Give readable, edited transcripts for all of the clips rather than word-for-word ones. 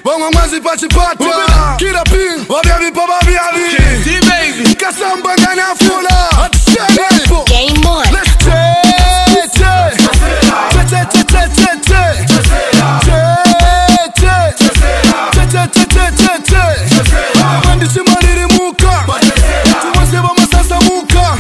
Bongo mwazi pachipata Kira ping Wabia vipo wabia vi Kasamba gana fula Game on. Let's Mandishi maniri muka Tumwaseba masasa muka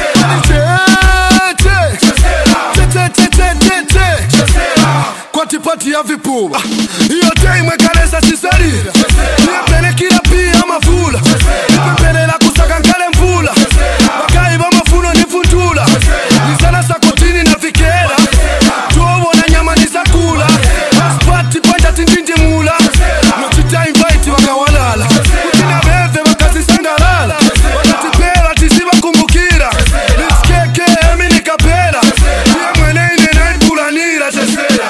Kwa tipati ya vipuwa Iyo time kalesa sisarira Niepene kila pia mafula Nipepene la kusaka nkale mvula Wakai ba mafuno nifundula Nisana sakotini na vikera Tuovo na nyama nisakula Aspati panja tindindi mula Notita invite wakawalala Kutina beve wakazi sangalala Wakatipela tisiba kumbukira Nitskeke emi nikapela Niye mwene ine na ikulanira chesera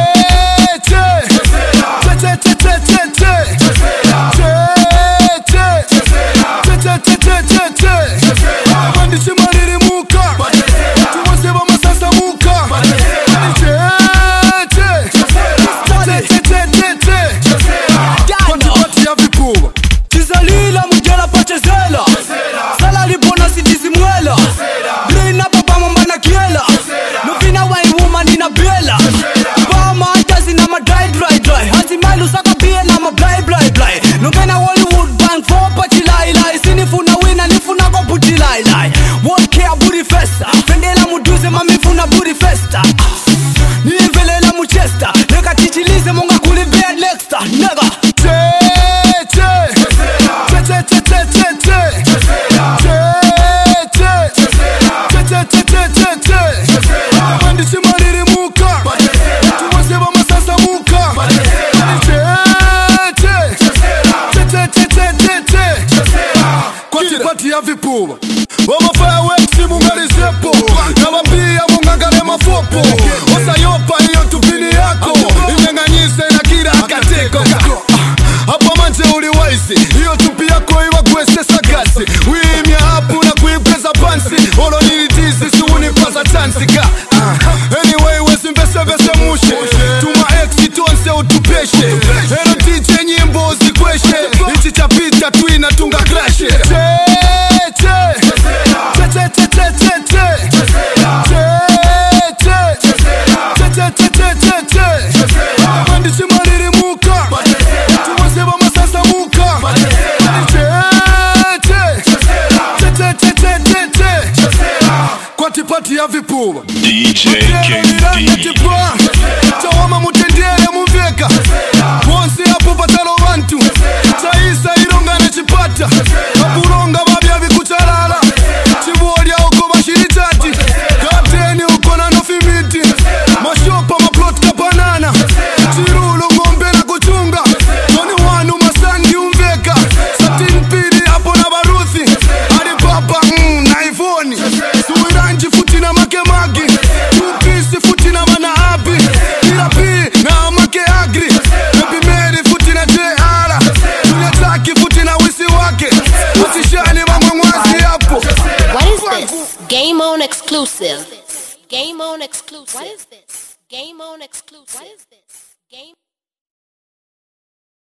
Mandishi maniri muka Tumwaseba masasa muka Kwa tipati ya vipuwa Kizalila mujela pachezela Sala lipona sitizi mwela Brina papa mambana kiela Nufina wai woman ina bela Bama antazi na ma dry Hazi mailu saka bie na ma bly Nungena Hollywood bang for pachilai Sinifuna wina nifuna ko puchilai Won't care booty festa Fendela muduze mamifuna booty festa Nivelela muchesta Neka tichilize munga kuli bed lexta Nega Mandishi maniri muka Tumwaseba masasa muka Kwa tipati ya vipuwa Wamafaya wexi mungarizepo Na wapia mungangale mafopo Osayopa hiyo tupini yako Imenganyise na kira akateko Hapa manje uliwaisi Hiyo tupi yako iwa kwese sagasi Wimya hapu na kuipeza pansi Olo nilitizi suuni paza chansika Anyway wesi mbese mushe Tuma exi tuanse utupeshe Eno DJ nyimbo zikweshe Ichi chapita tuina tunga krashe Mandishi maniri muka Tumwaseba masasa muka Kwa tipati ya vipuwa DJ KD Chawama mutendele muveka Ponsi hapo patalo wantu Chaisa ironga na chipata Kapuronga babia vikuchalala Chibuolia uko bashiritati Kapteni uko na nofimiti Mashopa maplot kapanana Chirulu ngombe na kuchunga Toni wanu masandi umveka Satin pili hapo na baruthi Hadi papa na iPhone Suiranji futi na makemagi Tupisi futi na manaabi Tirapi na make agri Baby Mary futi na J.R. Tunyataki futi na wisi wake Usishani mamangwazi hapo. What is this? Game on exclusive. Game on exclusive. What is this? Game on exclusive. What is this? Game